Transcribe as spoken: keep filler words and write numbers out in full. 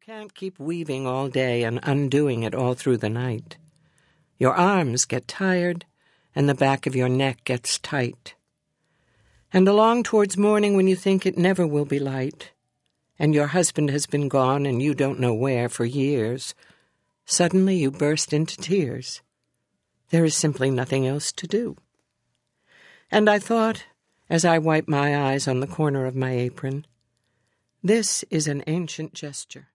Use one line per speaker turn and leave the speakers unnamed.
can't keep weaving all day and undoing it all through the night. Your arms get tired, and the back of your neck gets tight. And along towards morning when you think it never will be light, and your husband has been gone and you don't know where for years, suddenly you burst into tears. There is simply nothing else to do. And I thought, as I wiped my eyes on the corner of my apron, this is an ancient gesture.